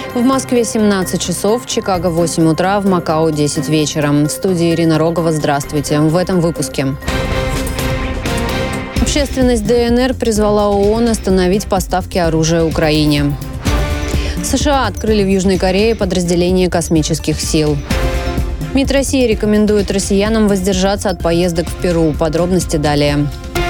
В Москве 17 часов, в Чикаго 8 утра, в Макао 10 вечера. В студии Ирина Рогова. Здравствуйте. В этом выпуске. Общественность ДНР призвала ООН остановить поставки оружия Украине. США открыли в Южной Корее подразделение космических сил. МИД России рекомендует россиянам воздержаться от поездок в Перу. Подробности далее.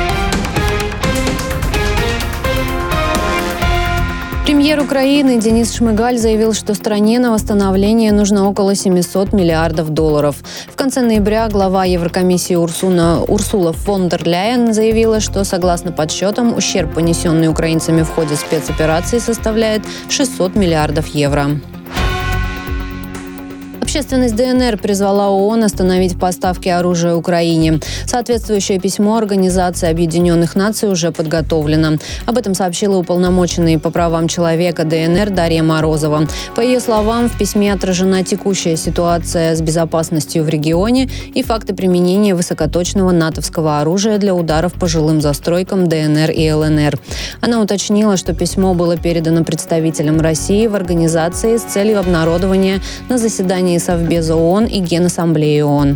Премьер Украины Денис Шмыгаль заявил, что стране на восстановление нужно около 700 миллиардов долларов. В конце ноября глава Еврокомиссии Урсула фон дер Ляйен заявила, что, согласно подсчетам, ущерб, понесенный украинцами в ходе спецоперации, составляет 600 миллиардов евро. Общественность ДНР призвала ООН остановить поставки оружия Украине. Соответствующее письмо Организации Объединенных Наций уже подготовлено. Об этом сообщила уполномоченная по правам человека ДНР Дарья Морозова. По ее словам, в письме отражена текущая ситуация с безопасностью в регионе и факты применения высокоточного натовского оружия для ударов по жилым застройкам ДНР и ЛНР. Она уточнила, что письмо было передано представителям России в организации с целью обнародования на заседании Совбеза ООН и Генассамблеи ООН.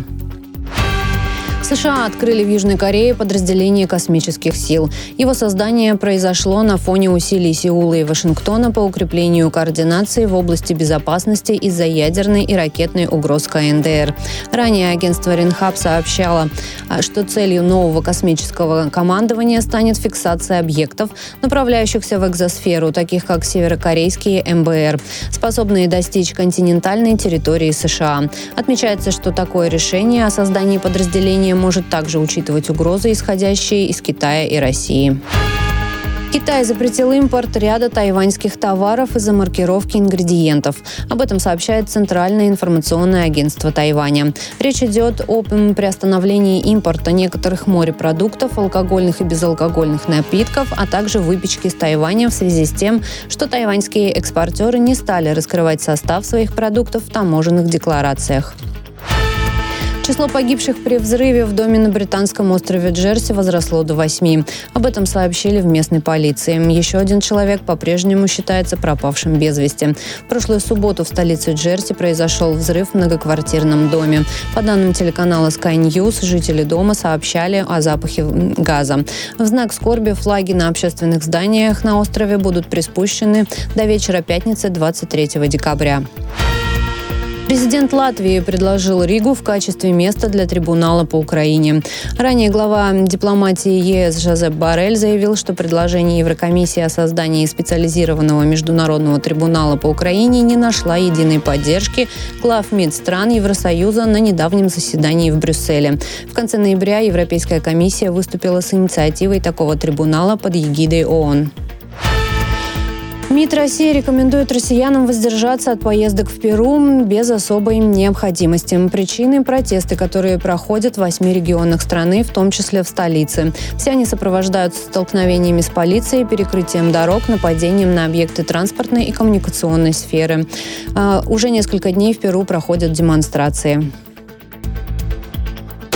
США открыли в Южной Корее подразделение космических сил. Его создание произошло на фоне усилий Сеула и Вашингтона по укреплению координации в области безопасности из-за ядерной и ракетной угроз КНДР. Ранее агентство Ренхап сообщало, что целью нового космического командования станет фиксация объектов, направляющихся в экзосферу, таких как северокорейские МБР, способные достичь континентальной территории США. Отмечается, что такое решение о создании подразделения может также учитывать угрозы, исходящие из Китая и России. Китай запретил импорт ряда тайваньских товаров из-за маркировки ингредиентов. Об этом сообщает Центральное информационное агентство Тайваня. Речь идет об приостановлении импорта некоторых морепродуктов, алкогольных и безалкогольных напитков, а также выпечки из Тайваня в связи с тем, что тайваньские экспортеры не стали раскрывать состав своих продуктов в таможенных декларациях. Число погибших при взрыве в доме на британском острове Джерси возросло до 8. Об этом сообщили в местной полиции. Еще один человек по-прежнему считается пропавшим без вести. В прошлую субботу в столице Джерси произошел взрыв в многоквартирном доме. По данным телеканала Sky News, жители дома сообщали о запахе газа. В знак скорби флаги на общественных зданиях на острове будут приспущены до вечера пятницы 23 декабря. Президент Латвии предложил Ригу в качестве места для трибунала по Украине. Ранее глава дипломатии ЕС Жозеп Боррель заявил, что предложение Еврокомиссии о создании специализированного международного трибунала по Украине не нашла единой поддержки глав МИД стран Евросоюза на недавнем заседании в Брюсселе. В конце ноября Европейская комиссия выступила с инициативой такого трибунала под эгидой ООН. МИД России рекомендует россиянам воздержаться от поездок в Перу без особой необходимости. Причиной – протесты, которые проходят в 8 регионах страны, в том числе в столице. Все они сопровождаются столкновениями с полицией, перекрытием дорог, нападением на объекты транспортной и коммуникационной сферы. Уже несколько дней в Перу проходят демонстрации.